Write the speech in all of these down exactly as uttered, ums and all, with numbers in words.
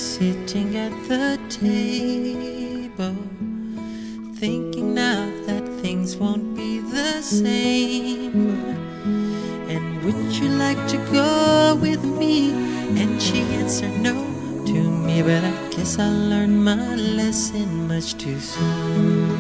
sitting at the table, thinking now that things won't be the same. And would you like to go with me? And she answered no to me, but I guess I learned my lesson much too soon.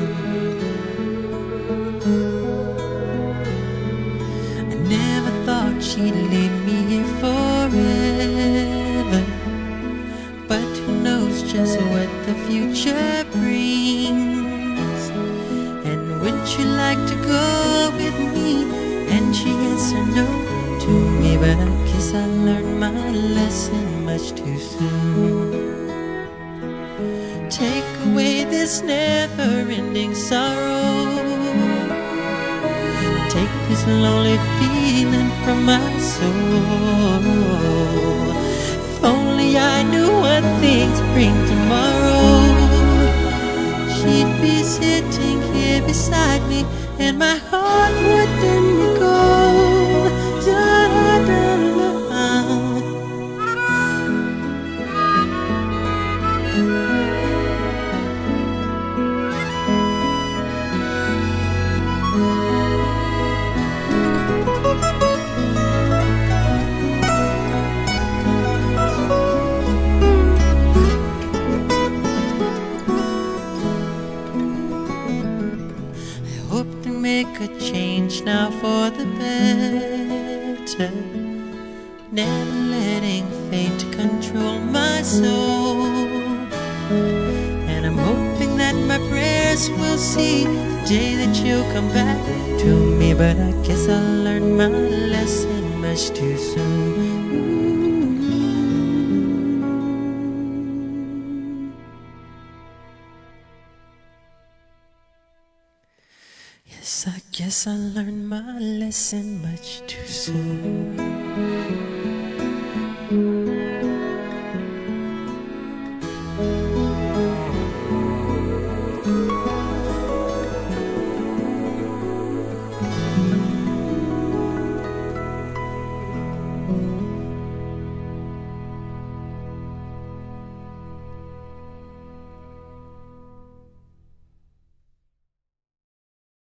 I never thought she'd leave me here forever, but who knows just what the future brings. And would you like to go with me? And she answered no to me, but I guess I learned my lesson much too soon. Take away this never-ending sorrow, take this lonely feeling from my soul. If only I knew what things bring tomorrow, she'd be sitting here beside me, and my heart wouldn't go. Da, da, da, da. Make a change now for the better, never letting fate control my soul. And I'm hoping that my prayers will see the day that you'll come back to me, but I guess I learned my lesson much too soon. Yes, I guess I learned my lesson much too soon.